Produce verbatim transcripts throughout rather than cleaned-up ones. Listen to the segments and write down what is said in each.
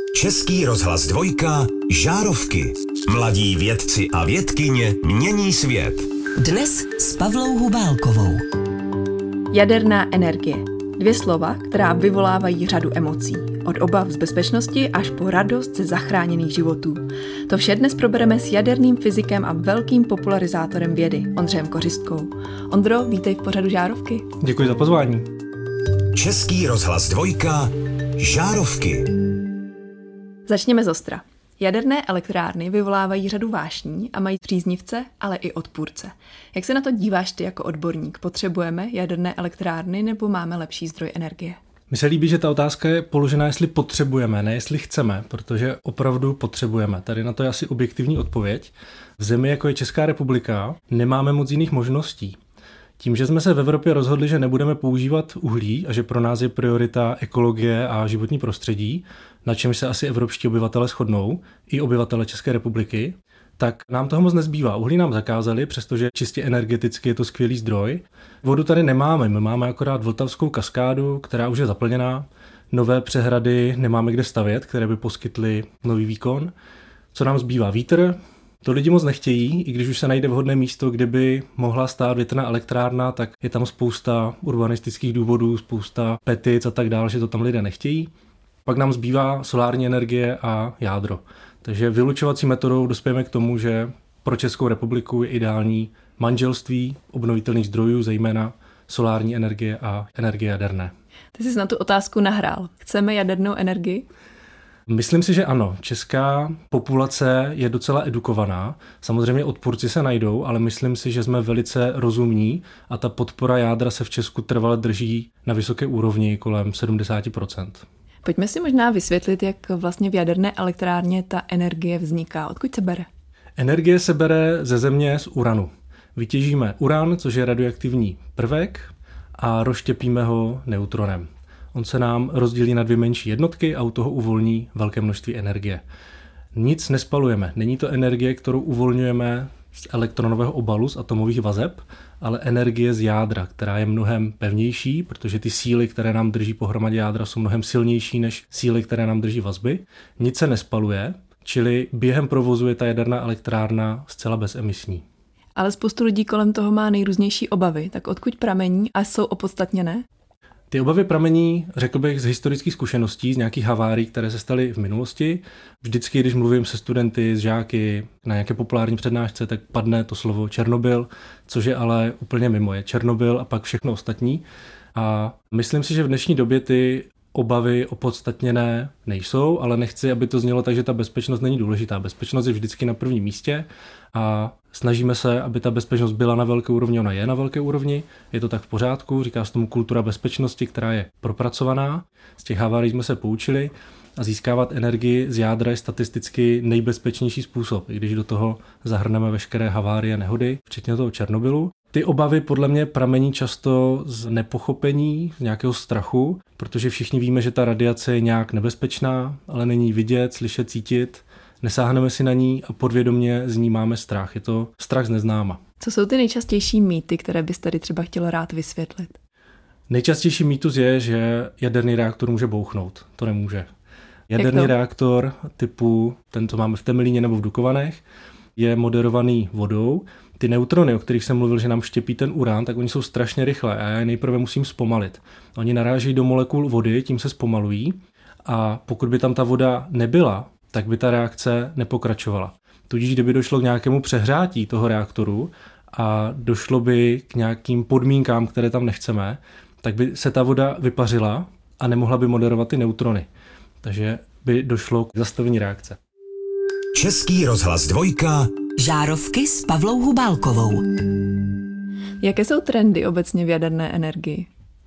Český rozhlas dvojka, Žárovky. Mladí vědci a vědkyně mění svět. Dnes s Pavlou Hubálkovou. Jaderná energie. Dvě slova, která vyvolávají řadu emocí. Od obav z bezpečnosti až po radost ze zachráněných životů. To vše dnes probereme s jaderným fyzikem a velkým popularizátorem vědy, Ondřejem Kořistkou. Ondro, vítej v pořadu Žárovky. Děkuji za pozvání. Český rozhlas dvojka, Žárovky. Začněme zostra. Jaderné elektrárny vyvolávají řadu vášní a mají příznivce, ale i odpůrce. Jak se na to díváš ty jako odborník? Potřebujeme jaderné elektrárny nebo máme lepší zdroj energie? Mně se líbí, že ta otázka je položená, jestli potřebujeme, ne jestli chceme, protože opravdu potřebujeme. Tady na to je asi objektivní odpověď. V zemi, jako je Česká republika, nemáme moc jiných možností. Tím, že jsme se v Evropě rozhodli, že nebudeme používat uhlí a že pro nás je priorita ekologie a životní prostředí, na čemž se asi evropští obyvatele shodnou, i obyvatele České republiky, tak nám toho moc nezbývá. Uhlí nám zakázali, přestože čistě energeticky je to skvělý zdroj. Vodu tady nemáme, my máme akorát Vltavskou kaskádu, která už je zaplněná. Nové přehrady nemáme kde stavět, které by poskytly nový výkon. Co nám zbývá? Vítr. To lidi moc nechtějí, i když už se najde vhodné místo, kde by mohla stát větrná elektrárna, tak je tam spousta urbanistických důvodů, spousta petic a tak dále, že to tam lidé nechtějí. Pak nám zbývá solární energie a jádro. Takže vylučovací metodou dospějeme k tomu, že pro Českou republiku je ideální manželství obnovitelných zdrojů, zejména solární energie a energie jaderné. Ty jsi na tu otázku nahrál. Chceme jadernou energii? Myslím si, že ano. Česká populace je docela edukovaná. Samozřejmě odpůrci se najdou, ale myslím si, že jsme velice rozumní a ta podpora jádra se v Česku trvale drží na vysoké úrovni kolem sedmdesát procent. Pojďme si možná vysvětlit, jak vlastně v jaderné elektrárně ta energie vzniká. Odkud se bere? Energie se bere ze země z uranu. Vytěžíme uran, což je radioaktivní prvek, a rozštěpíme ho neutronem. On se nám rozdělí na dvě menší jednotky a u toho uvolní velké množství energie. Nic nespalujeme. Není to energie, kterou uvolňujeme z elektronového obalu, z atomových vazeb, ale energie z jádra, která je mnohem pevnější, protože ty síly, které nám drží pohromadě jádra, jsou mnohem silnější než síly, které nám drží vazby. Nic se nespaluje, čili během provozu je ta jaderná elektrárna zcela bezemisní. Ale spoustu lidí kolem toho má nejrůznější obavy. Tak odkud pramení a jsou opodstatněné? Ty obavy pramení, řekl bych, z historických zkušeností, z nějakých havárií, které se staly v minulosti. Vždycky, když mluvím se studenty, s žáky na nějaké populární přednášce, tak padne to slovo Černobyl, což je ale úplně mimo. Je Černobyl a pak všechno ostatní. A myslím si, že v dnešní době ty obavy opodstatněné nejsou, ale nechci, aby to znělo tak, že ta bezpečnost není důležitá. Bezpečnost je vždycky na prvním místě a snažíme se, aby ta bezpečnost byla na velké úrovni, ona je na velké úrovni, je to tak v pořádku, říká se tomu kultura bezpečnosti, která je propracovaná. Z těch havárií jsme se poučili a získávat energii z jádra je statisticky nejbezpečnější způsob, i když do toho zahrneme veškeré havárie, nehody, včetně toho Černobylu. Ty obavy podle mě pramení často z nepochopení, z nějakého strachu, protože všichni víme, že ta radiace je nějak nebezpečná, ale není vidět, slyšet, cítit. Nesáhneme si na ní a podvědomě z ní máme strach. Je to strach z neznáma. Co jsou ty nejčastější mýty, které bys tady třeba chtěl rád vysvětlit? Nejčastější mýtus je, že jaderný reaktor může bouchnout. To nemůže. Jaderný reaktor typu ten, co máme v Temelíně nebo v Dukovanech, je moderovaný vodou. Ty neutrony, o kterých jsem mluvil, že nám štěpí ten uran, tak oni jsou strašně rychlé a já je nejprve musím zpomalit. Oni narážejí do molekul vody, tím se zpomalují a pokud by tam ta voda nebyla, tak by ta reakce nepokračovala. Tudíž kdyby došlo k nějakému přehrátí toho reaktoru a došlo by k nějakým podmínkám, které tam nechceme, tak by se ta voda vypařila a nemohla by moderovat ty neutrony. Takže by došlo k zastavení reakce. Český rozhlas dvojka. Žárovky s Pavlou Hubálkovou. Jaké jsou trendy obecně v jaderné energii?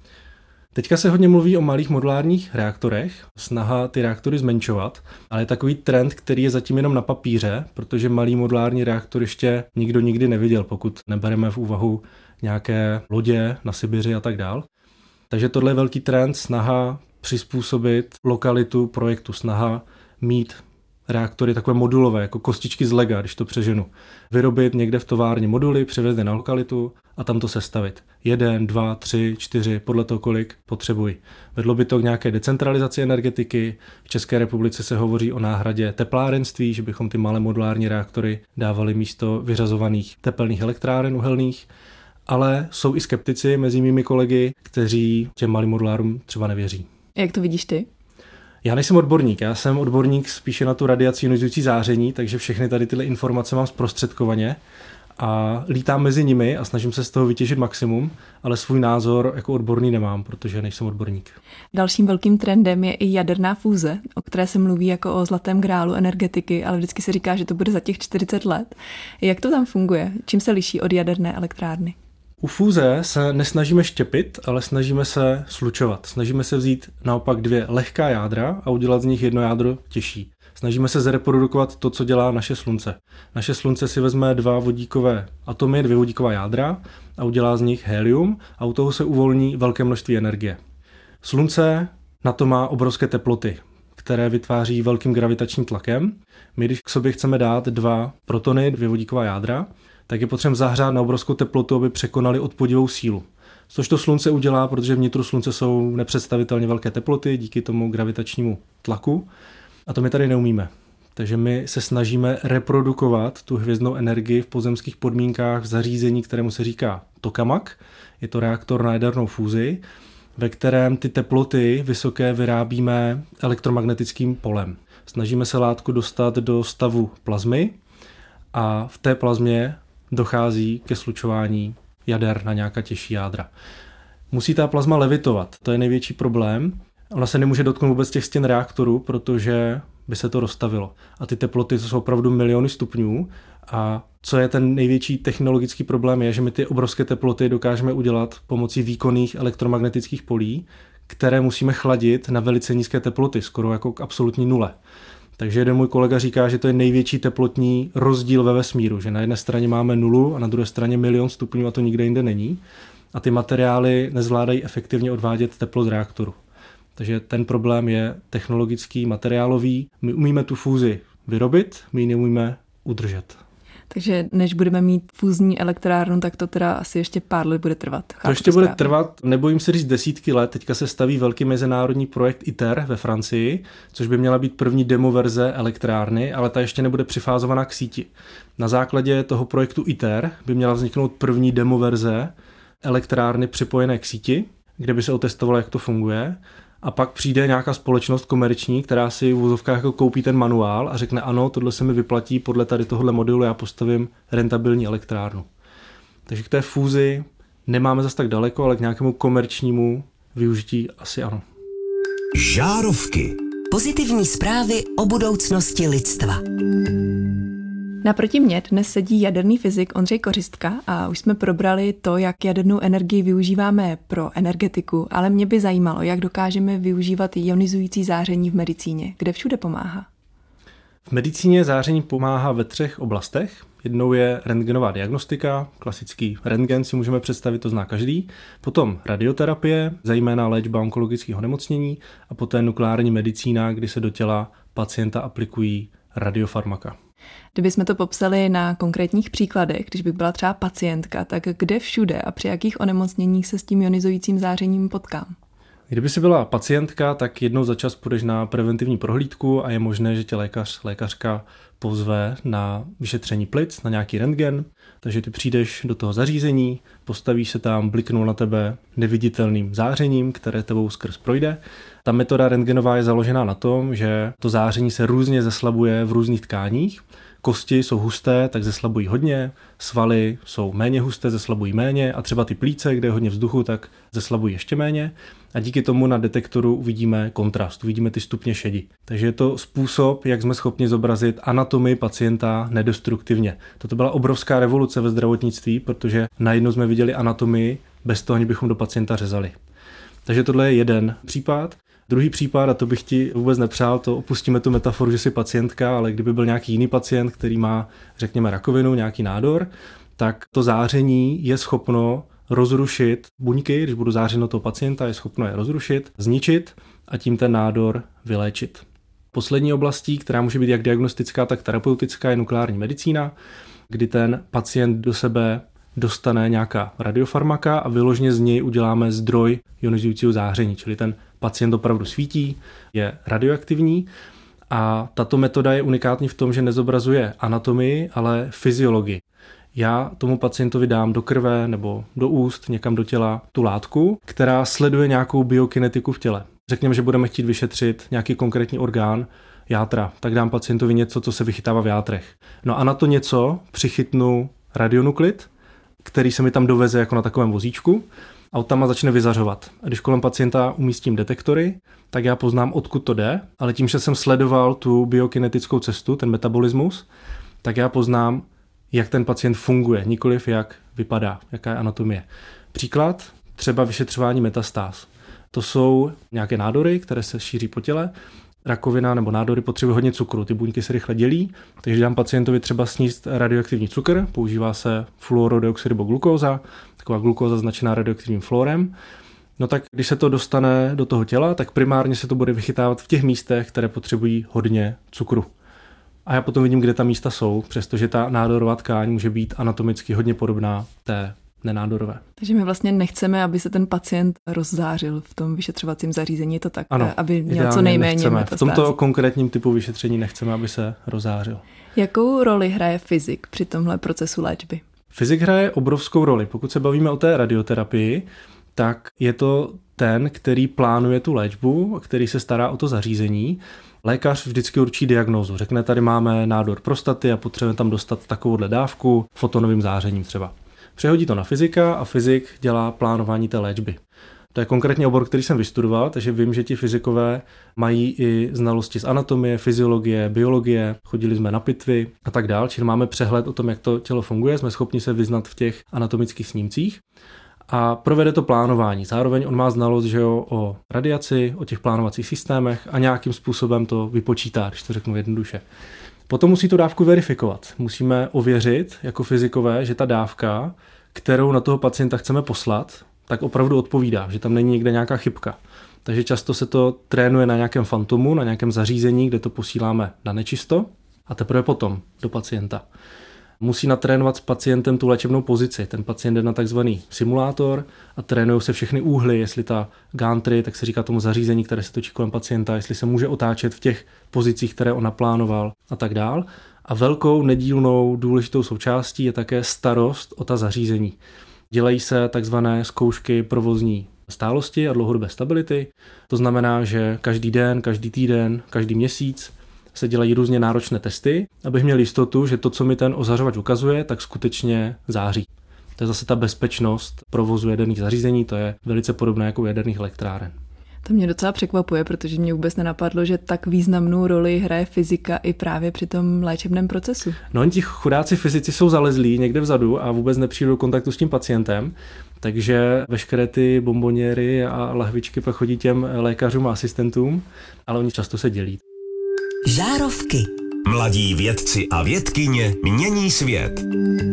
Teďka se hodně mluví o malých modulárních reaktorech, snaha ty reaktory zmenšovat, ale je takový trend, který je zatím jenom na papíře, protože malý modulární reaktor ještě nikdo nikdy neviděl, pokud nebereme v úvahu nějaké lodě na Sibiři a tak dál. Takže tohle je velký trend, snaha přizpůsobit lokalitu projektu, snaha mít reaktory takové modulové, jako kostičky z lega, když to přeženu. Vyrobit někde v továrně moduly, přivést je na lokalitu a tam to sestavit. Jeden, dva, tři, čtyři, podle toho, kolik potřebuji. Vedlo by to k nějaké decentralizaci energetiky. V České republice se hovoří o náhradě teplárenství, že bychom ty malé modulární reaktory dávali místo vyřazovaných tepelných elektráren uhelných. Ale jsou i skeptici mezi mými kolegy, kteří těm malým modulárům třeba nevěří. Jak to vidíš ty? Já nejsem odborník, já jsem odborník spíše na tu radiaci ionizující záření, takže všechny tady tyhle informace mám zprostředkovaně a lítám mezi nimi a snažím se z toho vytěžit maximum, ale svůj názor jako odborný nemám, protože nejsem odborník. Dalším velkým trendem je i jaderná fúze, o které se mluví jako o zlatém grálu energetiky, ale vždycky se říká, že to bude za těch čtyřicet let. Jak to tam funguje? Čím se liší od jaderné elektrárny? U fúze se nesnažíme štěpit, ale snažíme se slučovat. Snažíme se vzít naopak dvě lehká jádra a udělat z nich jedno jádro těžší. Snažíme se zreprodukovat to, co dělá naše slunce. Naše slunce si vezme dva vodíkové atomy, dvě vodíková jádra a udělá z nich helium a u toho se uvolní velké množství energie. Slunce na to má obrovské teploty, které vytváří velkým gravitačním tlakem. My, když k sobě chceme dát dva protony, dvě vodíková jádra, tak je potřeba zahřát na obrovskou teplotu, aby překonali odpudivou sílu. Což to slunce udělá, protože vnitru slunce jsou nepředstavitelně velké teploty díky tomu gravitačnímu tlaku. A to my tady neumíme. Takže my se snažíme reprodukovat tu hvězdnou energii v pozemských podmínkách v zařízení, kterému se říká tokamak. Je to reaktor na jadernou fúzi, ve kterém ty teploty vysoké vyrábíme elektromagnetickým polem. Snažíme se látku dostat do stavu plazmy a v té plazmě dochází ke slučování jader na nějaká těžší jádra. Musí ta plazma levitovat, to je největší problém. Ona se nemůže dotknout vůbec těch stěn reaktoru, protože by se to roztavilo. A ty teploty to jsou opravdu miliony stupňů. A co je ten největší technologický problém je, že my ty obrovské teploty dokážeme udělat pomocí výkonných elektromagnetických polí, které musíme chladit na velice nízké teploty, skoro jako k absolutní nule. Takže jeden můj kolega říká, že to je největší teplotní rozdíl ve vesmíru, že na jedné straně máme nulu a na druhé straně milion stupňů a to nikde jinde není. A ty materiály nezvládají efektivně odvádět teplo z reaktoru. Takže ten problém je technologický, materiálový. My umíme tu fúzi vyrobit, my ji neumíme udržet. Takže než budeme mít fúzní elektrárnu, tak to teda asi ještě pár let bude trvat. To ještě bude trvat, nebojím se říct desítky let. Teďka se staví velký mezinárodní projekt ITER ve Francii, což by měla být první demo verze elektrárny, ale ta ještě nebude přifázovaná k síti. Na základě toho projektu ITER by měla vzniknout první demo verze elektrárny připojené k síti, kde by se otestovalo, jak to funguje. A pak přijde nějaká společnost komerční, která si v vozovkách jako koupí ten manuál a řekne ano, tohle se mi vyplatí, podle tady tohohle modelu já postavím rentabilní elektrárnu. Takže k té fúzi nemáme zas tak daleko, ale k nějakému komerčnímu využití asi ano. Žárovky. Pozitivní zprávy o budoucnosti lidstva. Naproti mně dnes sedí jaderný fyzik Ondřej Kořistka a už jsme probrali to, jak jadernou energii využíváme pro energetiku, ale mě by zajímalo, jak dokážeme využívat ionizující záření v medicíně, kde všude pomáhá. V medicíně záření pomáhá ve třech oblastech. Jednou je rentgenová diagnostika, klasický rentgen si můžeme představit, to zná každý. Potom radioterapie, zejména léčba onkologických onemocnění a poté nukleární medicína, kdy se do těla pacienta aplikují radiofarmaka. Kdybychom to popsali na konkrétních příkladech, když bych byla třeba pacientka, tak kde všude a při jakých onemocněních se s tím ionizujícím zářením potkám? Kdyby si byla pacientka, tak jednou za čas půjdeš na preventivní prohlídku a je možné, že tě lékař, lékařka pozve na vyšetření plic, na nějaký rentgen. Takže ty přijdeš do toho zařízení, postavíš se tam, bliknou na tebe neviditelným zářením, které tebou skrz projde. Ta metoda rentgenová je založená na tom, že to záření se různě zeslabuje v různých tkáních. Kosti jsou husté, tak zeslabují hodně, svaly jsou méně husté, zeslabují méně a třeba ty plíce, kde je hodně vzduchu, tak zeslabují ještě méně. A díky tomu na detektoru uvidíme kontrast, uvidíme ty stupně šedi. Takže je to způsob, jak jsme schopni zobrazit anatomii pacienta nedestruktivně. Toto byla obrovská revoluce ve zdravotnictví, protože najednou jsme viděli anatomii bez toho, aniž bychom do pacienta řezali. Takže tohle je jeden případ. Druhý případ, a to bych ti vůbec nepřál, to opustíme tu metaforu, že jsi pacientka, ale kdyby byl nějaký jiný pacient, který má, řekněme, rakovinu, nějaký nádor, tak to záření je schopno rozrušit buňky, když budu zářit na toho pacienta, je schopno je rozrušit, zničit a tím ten nádor vyléčit. Poslední oblastí, která může být jak diagnostická, tak terapeutická, je nukleární medicína, kdy ten pacient do sebe dostane nějaká radiofarmaka a vyloženě z něj uděláme zdroj ionizujícího záření, čili ten pacient opravdu svítí, je radioaktivní a tato metoda je unikátní v tom, že nezobrazuje anatomii, ale fyziologii. Já tomu pacientovi dám do krve nebo do úst, někam do těla tu látku, která sleduje nějakou biokinetiku v těle. Řekněme, že budeme chtít vyšetřit nějaký konkrétní orgán, játra, tak dám pacientovi něco, co se vychytává v játrech. No a na to něco přichytnu radionuklid, který se mi tam doveze jako na takovém vozíčku a od tam začne vyzařovat. A když kolem pacienta umístím detektory, tak já poznám, odkud to jde, ale tím, že jsem sledoval tu biokinetickou cestu, ten metabolismus, tak já poznám, jak ten pacient funguje, nikoliv jak vypadá, jaká je anatomie. Příklad, třeba vyšetřování metastáz. To jsou nějaké nádory, které se šíří po těle. Rakovina nebo nádory potřebují hodně cukru, ty buňky se rychle dělí, takže dám pacientovi třeba sníst radioaktivní cukr, používá se fluorodioxid nebo glukóza, taková glukóza značená radioaktivním fluorem. No tak když se to dostane do toho těla, tak primárně se to bude vychytávat v těch místech, které potřebují hodně cukru. A já potom vidím, kde ta místa jsou, přestože ta nádorová tkáň může být anatomicky hodně podobná té nenádorové. Takže my vlastně nechceme, aby se ten pacient rozzářil v tom vyšetřovacím zařízení, je to tak, ano, aby měl co nejméně metastáz. V tomto konkrétním typu vyšetření nechceme, aby se rozzářil. Jakou roli hraje fyzik při tomhle procesu léčby? Fyzik hraje obrovskou roli. Pokud se bavíme o té radioterapii, tak je to ten, který plánuje tu léčbu, který se stará o to zařízení. Lékař vždycky určí diagnózu. Řekne, tady máme nádor prostaty a potřebujeme tam dostat takovouhle dávku fotonovým zářením třeba. Přehodí to na fyzika a fyzik dělá plánování té léčby. To je konkrétně obor, který jsem vystudoval, takže vím, že ti fyzikové mají i znalosti z anatomie, fyziologie, biologie, chodili jsme na pitvy a tak dál, čili máme přehled o tom, jak to tělo funguje, jsme schopni se vyznat v těch anatomických snímcích a provede to plánování. Zároveň on má znalost, že jo, o radiaci, o těch plánovacích systémech a nějakým způsobem to vypočítá, když to řeknu jednoduše. Potom musí tu dávku verifikovat. Musíme ověřit jako fyzikové, že ta dávka, kterou na toho pacienta chceme poslat, tak opravdu odpovídá, že tam není někde nějaká chybka. Takže často se to trénuje na nějakém fantomu, na nějakém zařízení, kde to posíláme na nečisto a teprve potom do pacienta. Musí natrénovat s pacientem tu léčebnou pozici. Ten pacient jde na takzvaný simulátor a trénují se všechny úhly, jestli ta gantry, tak se říká tomu zařízení, které se točí kolem pacienta, jestli se může otáčet v těch pozicích, které on naplánoval a tak dál. A velkou nedílnou důležitou součástí je také starost o ta zařízení. Dělají se takzvané zkoušky provozní stálosti a dlouhodobé stability. To znamená, že každý den, každý týden, každý měsíc se dělají různě náročné testy, abych měl jistotu, že to, co mi ten ozařovač ukazuje, tak skutečně září. To je zase ta bezpečnost provozu jaderných zařízení, to je velice podobné jako u jaderných elektráren. To mě docela překvapuje, protože mě vůbec nenapadlo, že tak významnou roli hraje fyzika i právě při tom léčebném procesu. No, ti chudáci fyzici jsou zalezlí někde vzadu a vůbec nepřijdou do kontaktu s tím pacientem, takže veškeré ty bomboněry a lahvičky pak chodí těm lékařům a asistentům, ale oni často se dělí. Žárovky. Mladí vědci a vědkyně mění svět.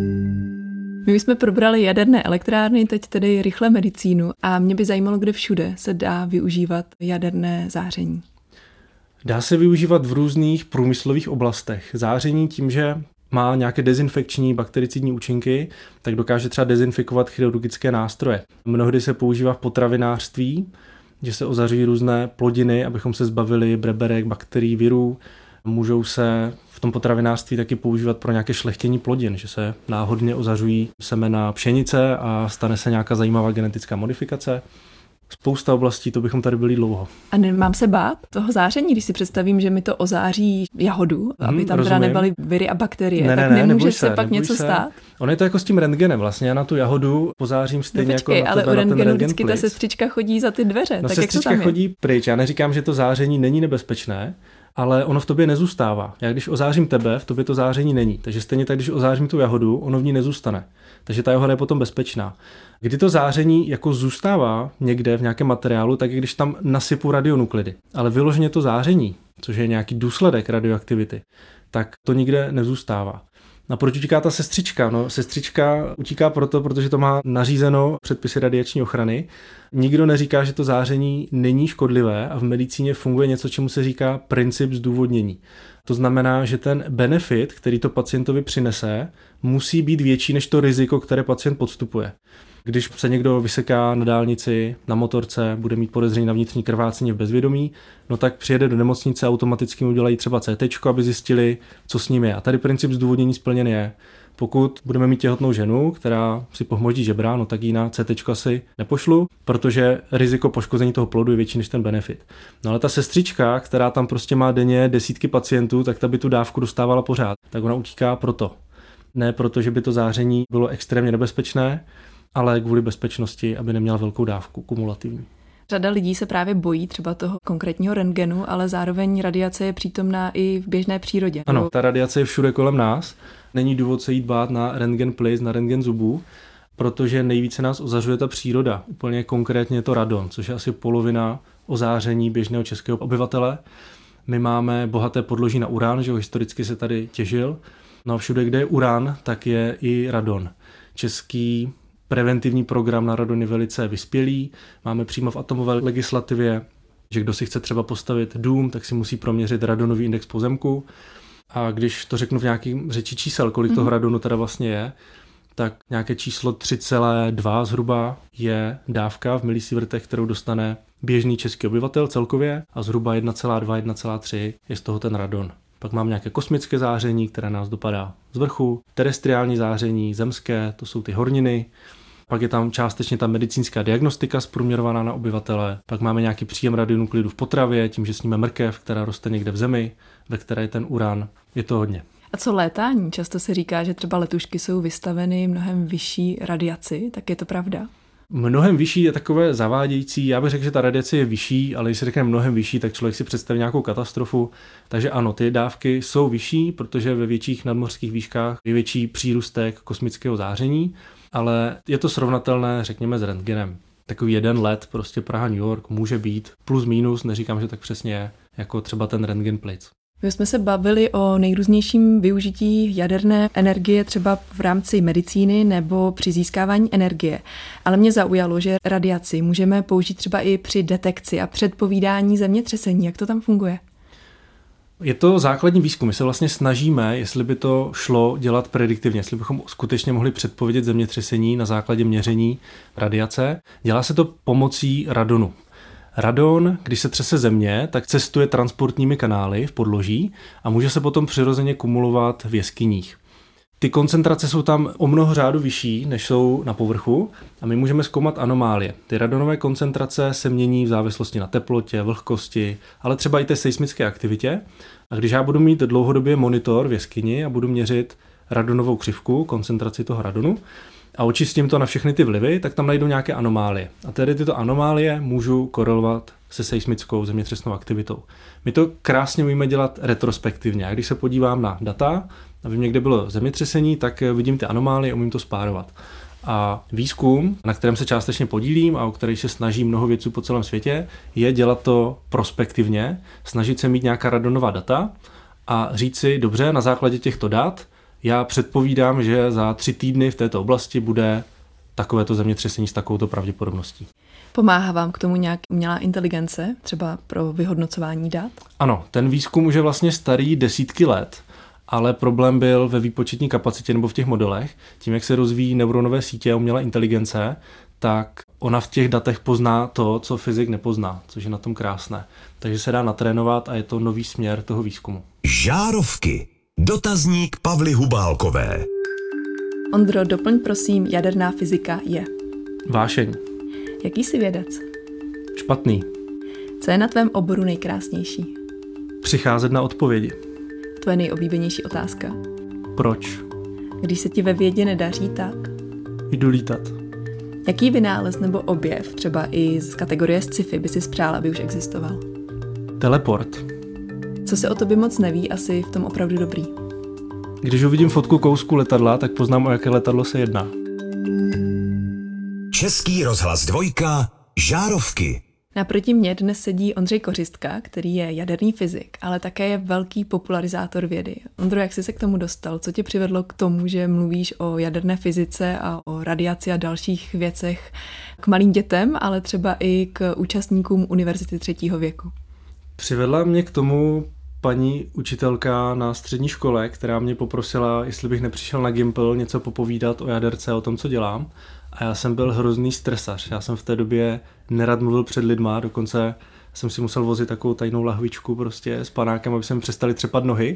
My jsme probrali jaderné elektrárny, teď tedy rychle medicínu a mě by zajímalo, kde všude se dá využívat jaderné záření. Dá se využívat v různých průmyslových oblastech. Záření tím, že má nějaké dezinfekční baktericidní účinky, tak dokáže třeba dezinfikovat chirurgické nástroje. Mnohdy se používá v potravinářství, že se ozařují různé plodiny, abychom se zbavili breberek, bakterií, virů. Můžou se v tom potravinářství taky používat pro nějaké šlechtění plodin, že se náhodně ozařují semena pšenice a stane se nějaká zajímavá genetická modifikace. Spousta oblastí, to bychom tady byli dlouho. A nemám se bát toho záření, když si představím, že mi to ozáří jahodu, hmm, aby tam teda nebyly viry a bakterie, ne, tak ne, nemůže se, se pak něco se. stát? Ono je to jako s tím rentgenem, vlastně já na tu jahodu pozářím stejně no počkej, jako na, ale to, u na ten rentgenu rentgen vždycky plic. Ta sestřička chodí za ty dveře, No tak jak to tam je? chodí pryč, já neříkám, že to záření není nebezpečné, ale ono v tobě nezůstává. Já když ozářím tebe, v tobě to záření není. Takže stejně tak, když ozářím tu jahodu, ono v ní nezůstane. Takže ta jahoda je potom bezpečná. Kdy to záření jako zůstává někde v nějakém materiálu, tak je když tam nasypu radionuklidy. Ale vyloženě to záření, což je nějaký důsledek radioaktivity, tak to nikde nezůstává. A proč utíká ta sestřička? No, sestřička utíká proto, protože to má nařízeno předpisy radiační ochrany. Nikdo neříká, že to záření není škodlivé a v medicíně funguje něco, čemu se říká princip zdůvodnění. To znamená, že ten benefit, který to pacientovi přinese, musí být větší než to riziko, které pacient podstupuje. Když se někdo vyseká na dálnici, na motorce, bude mít podezření na vnitřní krvácení v bezvědomí, no tak přijede do nemocnice, automaticky mu udělají třeba cé téčko, aby zjistili, co s ním je. A tady princip zdůvodnění splněn je. Pokud budeme mít těhotnou ženu, která si pohmoždí žebra, no tak jí na cé téčko asi nepošlu, protože riziko poškození toho plodu je větší než ten benefit. No ale ta sestřička, která tam prostě má denně desítky pacientů, tak ta by tu dávku dostávala pořád. Tak ona utíká proto. Ne proto, že by to záření bylo extrémně nebezpečné, ale kvůli bezpečnosti, aby neměla velkou dávku kumulativní. Řada lidí se právě bojí třeba toho konkrétního rentgenu, ale zároveň radiace je přítomná i v běžné přírodě. Ano, ta radiace je všude kolem nás. Není důvod se jít bát na rentgen plic, na rentgen zubů, protože nejvíce nás ozařuje ta příroda. Úplně konkrétně je to radon, což je asi polovina ozáření běžného českého obyvatele. My máme bohaté podloží na uran, že ho historicky se tady těžil. No a všude, kde je uran, tak je i radon. Český preventivní program na radon je velice vyspělý. Máme přímo v atomové legislativě, že kdo si chce třeba postavit dům, tak si musí proměřit radonový index pozemku. A když to řeknu v nějakým řeči čísel, kolik mm-hmm. toho radonu teda vlastně je, tak nějaké číslo tři celá dva zhruba je dávka v milisievertech, kterou dostane běžný český obyvatel celkově a zhruba jedna celá dva, jedna celá tři je z toho ten radon. Pak mám nějaké kosmické záření, které nás dopadá z vrchu, terestriální záření, zemské, to jsou ty horniny. Pak je tam částečně ta medicínská diagnostika zprůměrovaná na obyvatele. Pak máme nějaký příjem radionuklidu v potravě, tím, že sníme mrkev, která roste někde v zemi, ve které je ten uran. Je to hodně. A co létání? Často se říká, že třeba letušky jsou vystaveny mnohem vyšší radiaci, tak je to pravda? Mnohem vyšší je takové zavádějící. Já bych řekl, že ta radiace je vyšší, ale když se řekne mnohem vyšší, tak člověk si představí nějakou katastrofu. Takže ano, ty dávky jsou vyšší, protože ve větších nadmořských výškách je větší přírůstek kosmického záření, ale je to srovnatelné, řekněme, s rentgenem. Takový jeden let, prostě Praha, New York, může být plus minus, neříkám, že tak přesně je, jako třeba ten rentgen plic. My jsme se bavili o nejrůznějším využití jaderné energie třeba v rámci medicíny nebo při získávání energie. Ale mě zaujalo, že radiaci můžeme použít třeba i při detekci a předpovídání zemětřesení. Jak to tam funguje? Je to základní výzkum. My se vlastně snažíme, jestli by to šlo dělat prediktivně, jestli bychom skutečně mohli předpovědět zemětřesení na základě měření radiace. Dělá se to pomocí radonu. Radon, když se třese země, tak cestuje transportními kanály v podloží a může se potom přirozeně kumulovat v jeskyních. Ty koncentrace jsou tam o mnoho řádu vyšší, než jsou na povrchu a my můžeme zkoumat anomálie. Ty radonové koncentrace se mění v závislosti na teplotě, vlhkosti, ale třeba i té seismické aktivitě. A když já budu mít dlouhodobě monitor v jeskyni a budu měřit radonovou křivku, koncentraci toho radonu, a očistím to na všechny ty vlivy, tak tam najdu nějaké anomálie. A tedy tyto anomálie můžu korelovat se seismickou zemětřesnou aktivitou. My to krásně umíme dělat retrospektivně. A když se podívám na data a vím, kde bylo zemětřesení, tak vidím ty anomálie, umím to spárovat. A výzkum, na kterém se částečně podílím a o který se snaží mnoho vědců po celém světě, je dělat to prospektivně, snažit se mít nějaká radonová data a říct si, dobře, na základě těchto dat já předpovídám, že za tři týdny v této oblasti bude takovéto zemětřesení s takovouto pravděpodobností. Pomáhá vám k tomu nějak umělá inteligence, třeba pro vyhodnocování dat? Ano, ten výzkum už je vlastně starý desítky let, ale problém byl ve výpočetní kapacitě nebo v těch modelech. Tím, jak se rozvíjí neuronové sítě a umělá inteligence, tak ona v těch datech pozná to, co fyzik nepozná, což je na tom krásné. Takže se dá natrénovat a je to nový směr toho výzkumu. Žárovky. Dotazník Pavly Hubálkové. Ondro, doplň prosím, jaderná fyzika je. Vášeň. Jaký jsi vědec? Špatný. Co je na tvém oboru nejkrásnější? Přicházet na odpovědi. Tvoje nejoblíbenější otázka? Proč? Když se ti ve vědě nedaří, tak? Jdu lítat. Jaký vynález nebo objev, třeba i z kategorie sci-fi, by si přál, aby už existoval? Teleport. Co se o tobě moc neví, asi v tom opravdu dobrý? Když uvidím fotku kousku letadla, tak poznám, o jaké letadlo se jedná. Český rozhlas dvojka. Žárovky. Naproti mně dnes sedí Ondřej Kořistka, který je jaderný fyzik, ale také je velký popularizátor vědy. Ondro, jak jsi se k tomu dostal? Co tě přivedlo k tomu, že mluvíš o jaderné fyzice a o radiaci a dalších věcech k malým dětem, ale třeba i k účastníkům Univerzity třetího věku? Přivedla mě k tomu paní učitelka na střední škole, která mě poprosila, jestli bych nepřišel na Gimpl něco popovídat o jaderce, o tom, co dělám. A já jsem byl hrozný stresař. Já jsem v té době nerad mluvil před lidma, dokonce jsem si musel vozit takovou tajnou lahvičku prostě s panákem, aby se mi přestali třepat nohy.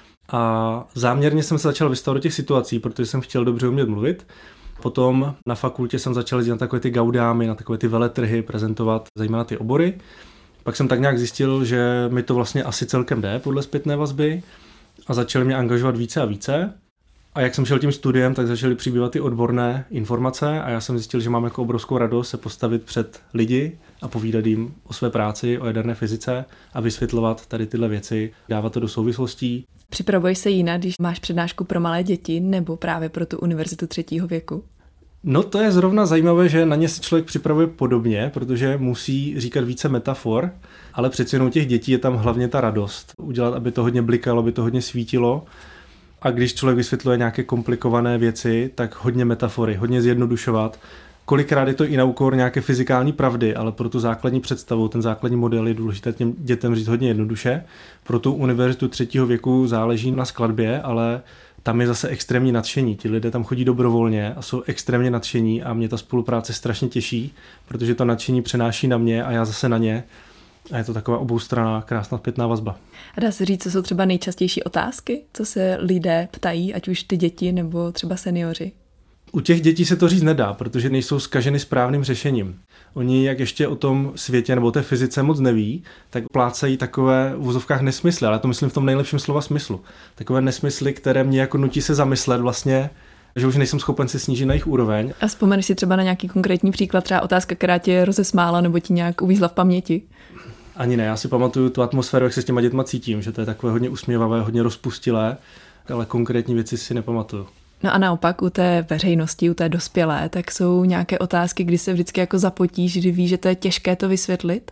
A záměrně jsem se začal vystavovat do těch situací, protože jsem chtěl dobře umět mluvit. Potom na fakultě jsem začal jezdit na takové ty gaudámy, na takové ty veletrhy, prezentovat zejména ty obory. Pak jsem tak nějak zjistil, že mi to vlastně asi celkem jde podle zpětné vazby a začali mě angažovat více a více. A jak jsem šel tím studiem, tak začaly přibývat ty odborné informace a já jsem zjistil, že mám jako obrovskou radost se postavit před lidi a povídat jim o své práci, o jaderné fyzice a vysvětlovat tady tyhle věci, dávat to do souvislostí. Připravuješ se jinak, když máš přednášku pro malé děti nebo právě pro tu Univerzitu třetího věku? No to je zrovna zajímavé, že na ně se člověk připravuje podobně, protože musí říkat více metafor, ale přeci jenom těch dětí je tam hlavně ta radost. Udělat, aby to hodně blikalo, aby to hodně svítilo. A když člověk vysvětluje nějaké komplikované věci, tak hodně metafory, hodně zjednodušovat. Kolikrát je to i na úkor nějaké fyzikální pravdy, ale pro tu základní představu, ten základní model je důležité těm dětem říct hodně jednoduše. Pro tu Univerzitu třetího věku záleží na skladbě, ale tam je zase extrémní nadšení. Ti lidé tam chodí dobrovolně a jsou extrémně nadšení a mě ta spolupráce strašně těší, protože to nadšení přenáší na mě a já zase na ně. A je to taková oboustranná krásná zpětná vazba. A dá se říct, co jsou třeba nejčastější otázky, co se lidé ptají, ať už ty děti nebo třeba seniori? U těch dětí se to říct nedá, protože nejsou zkaženy správným řešením. Oni, jak ještě o tom světě nebo o té fyzice moc neví, tak plácají takové v úzovkách nesmysly, ale to myslím v tom nejlepším slova smyslu. Takové nesmysly, které mě jako nutí se zamyslet vlastně, že už nejsem schopen se snížit na jejich úroveň. A vzpomeneš si třeba na nějaký konkrétní příklad, třeba otázka, která tě rozesmála nebo ti nějak uvízla v paměti? Ani ne, já si pamatuju tu atmosféru, jak se s těma dětma cítím, že to je takové hodně usměvavé, hodně rozpustilé, ale konkrétní věci si nepamatuju. No a naopak u té veřejnosti, u té dospělé, tak jsou nějaké otázky, kdy se vždycky jako zapotíš, kdy víš, že to je těžké to vysvětlit?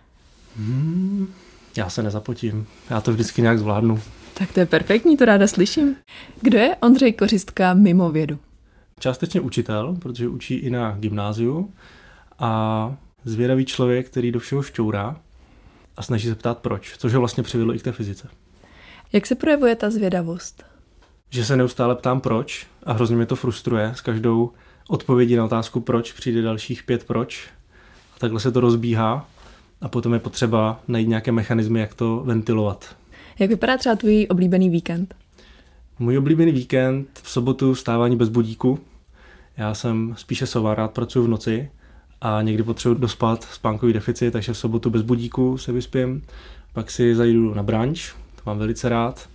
Hmm, já se nezapotím, já to vždycky nějak zvládnu. Tak to je perfektní, to ráda slyším. Kdo je Ondřej Kořistka mimo vědu? Částečně učitel, protože učí i na gymnáziu a zvědavý člověk, který do všeho šťourá a snaží se ptát proč, což ho vlastně přivedlo i k té fyzice. Jak se projevuje ta zvědavost? Že se neustále ptám proč a hrozně mě to frustruje. S každou odpovědí na otázku proč přijde dalších pět proč a takhle se to rozbíhá a potom je potřeba najít nějaké mechanismy, jak to ventilovat. Jak vypadá třeba tvůj oblíbený víkend? Můj oblíbený víkend v sobotu vstávání bez budíku. Já jsem spíše sova, rád pracuji v noci a někdy potřebuji dospat spánkový deficit, takže v sobotu bez budíku se vyspím. Pak si zajdu na branč, to mám velice rád.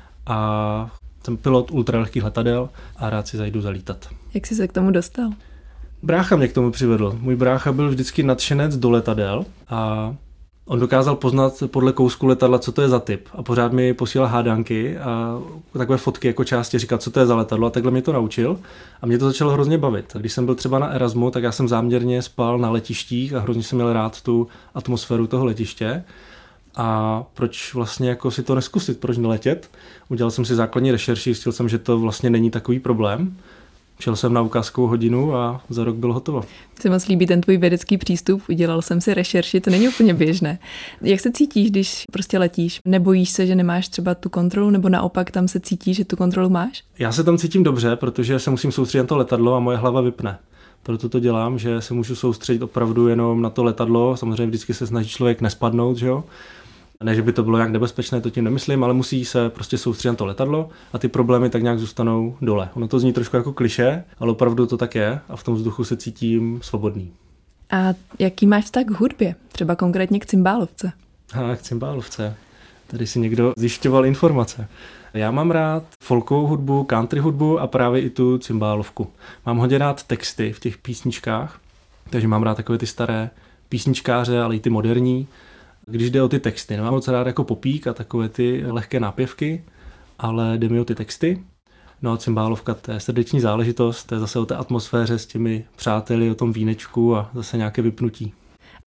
A jsem pilot ultralehkých letadel a rád si zajdu zalítat. Jak jsi se k tomu dostal? Brácha mě k tomu přivedl. Můj brácha byl vždycky nadšenec do letadel a on dokázal poznat podle kousku letadla, co to je za typ. A pořád mi posílal hádanky a takové fotky jako části, říkal, co to je za letadlo a takhle mě to naučil. A mě to začalo hrozně bavit. Když jsem byl třeba na Erasmu, tak já jsem záměrně spal na letištích a hrozně jsem měl rád tu atmosféru toho letiště. A proč vlastně jako si to neskusit, proč neletět? Udělal jsem si základní rešerši, zjistil jsem, že to vlastně není takový problém. Šel jsem na ukázkovou hodinu a za rok bylo hotovo. Se moc líbí ten tvůj vědecký přístup, udělal jsem si rešerši, to není úplně běžné. Jak se cítíš, když prostě letíš? Nebojíš se, že nemáš třeba tu kontrolu, nebo naopak tam se cítíš, že tu kontrolu máš? Já se tam cítím dobře, protože se musím soustředit na to letadlo a moje hlava vypne. Proto to dělám, že se můžu soustředit opravdu jenom na to letadlo. Samozřejmě vždycky se snaží člověk nespadnout, že jo? Ne, že by to bylo nějak nebezpečné, to tím nemyslím, ale musí se prostě soustředit na to letadlo a ty problémy tak nějak zůstanou dole. Ono to zní trošku jako klišé, ale opravdu to tak je a v tom vzduchu se cítím svobodný. A jaký máš vztah k hudbě? Třeba konkrétně k cimbálovce? A k cimbálovce. Tady si někdo zjišťoval informace. Já mám rád folkovou hudbu, country hudbu a právě i tu cimbálovku. Mám hodně rád texty v těch písničkách, takže mám rád takové ty staré písničkáře, ale i ty moderní. Když jde o ty texty, nemám moc rád jako popík a takové ty lehké nápěvky, ale jde mi o ty texty. No a cimbálovka, to je srdeční záležitost, to je zase o té atmosféře s těmi přáteli, o tom vínečku a zase nějaké vypnutí.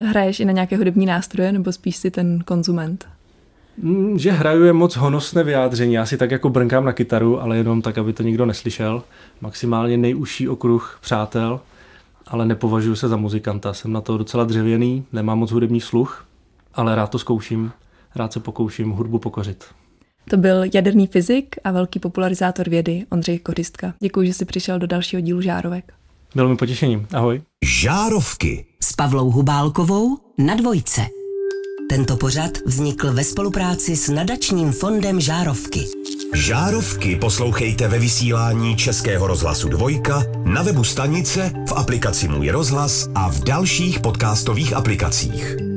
Hraješ i na nějaké hudební nástroje, nebo spíš si ten konzument? Mm, že hraju je moc honosné vyjádření. Já si tak jako brnkám na kytaru, ale jenom tak, aby to nikdo neslyšel. Maximálně nejužší okruh přátel, ale nepovažuji se za muzikanta. Jsem na to docela dřevěný, nemám moc hudební sluch, ale rád to zkouším, rád se pokouším hudbu pokořit. To byl jaderný fyzik a velký popularizátor vědy Ondřej Kořistka. Děkuji, že jsi přišel do dalšího dílu Žárovek. Bylo mi potěšením. Ahoj. Žárovky S Pavlou Hubálkovou na Dvojce. Tento pořad vznikl ve spolupráci s nadačním fondem Žárovky. Žárovky poslouchejte ve vysílání Českého rozhlasu Dvojka, na webu stanice, v aplikaci Můj rozhlas a v dalších podcastových aplikacích.